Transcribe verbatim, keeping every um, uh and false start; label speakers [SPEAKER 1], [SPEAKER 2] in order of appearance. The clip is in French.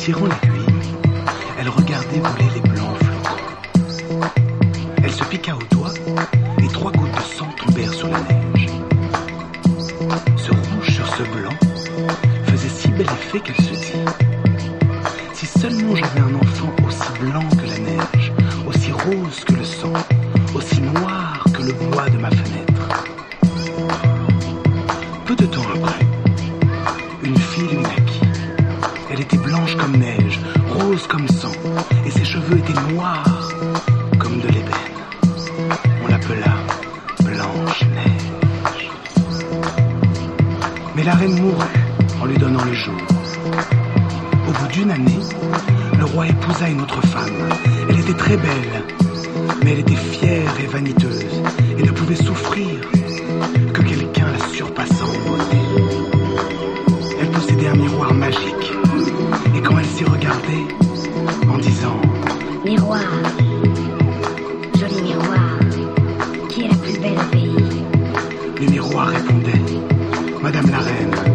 [SPEAKER 1] tirant l'aiguille, elle regardait voler les blancs flocons. Elle se piqua au doigt et trois gouttes de sang tombèrent sur la neige. Ce rouge sur ce blanc faisait si bel effet qu'elle se dit: si seulement j'avais un enfant aussi blanc que la neige, aussi rose que le sang, aussi noir que le bois de ma fenêtre. Peu de temps après, une fille lui naquit. Elle était blanche comme neige, rose comme sang, et ses cheveux étaient noirs comme de l'ébène. On l'appela Blanche-Neige. Mais la reine mourut en lui donnant le jour. Au bout d'une année, le roi épousa une autre femme. Elle était très belle, mais elle était fière et vaniteuse, et ne pouvait souffrir que quelqu'un la surpassant en beauté. Elle possédait un miroir magique, et quand elle s'y regardait, en disant:
[SPEAKER 2] miroir, joli miroir, qui est la plus belle au pays?
[SPEAKER 1] Le miroir répondait: Madame la reine,